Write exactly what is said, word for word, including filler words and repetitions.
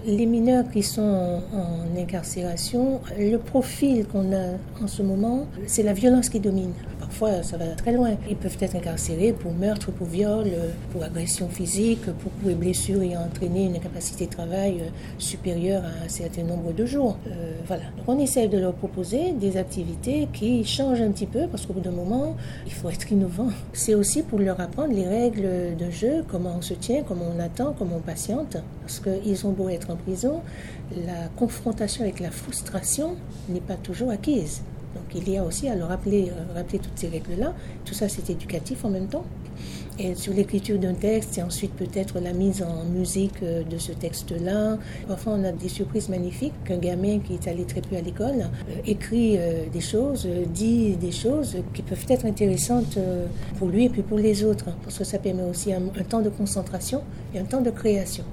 les mineurs qui sont en, en incarcération, le profil qu'on a en ce moment, c'est la violence qui domine. Parfois, ça va très loin. Ils peuvent être incarcérés pour meurtre, pour viol, pour agression physique, pour, pour les blessures ayant entraîné une incapacité de travail supérieure à un certain nombre de jours. Euh, voilà. Donc, on essaie de leur proposer des activités qui changent un petit peu, parce qu'au bout d'un moment, il faut être innovant. C'est aussi pour leur apprendre les règles de jeu, comment on se tient, comment on attend, comment on patiente. Parce qu'ils ont beau être en prison, la confrontation avec la frustration n'est pas toujours acquise. Donc il y a aussi à leur rappeler, euh, rappeler toutes ces règles-là. Tout ça, c'est éducatif en même temps. Et sur l'écriture d'un texte, et ensuite peut-être la mise en musique de ce texte-là. Parfois, on a des surprises magnifiques. Qu'un gamin qui est allé très peu à l'école euh, écrit euh, des choses, euh, dit des choses qui peuvent être intéressantes euh, pour lui et puis pour les autres. Parce que ça permet aussi un, un temps de concentration et un temps de création.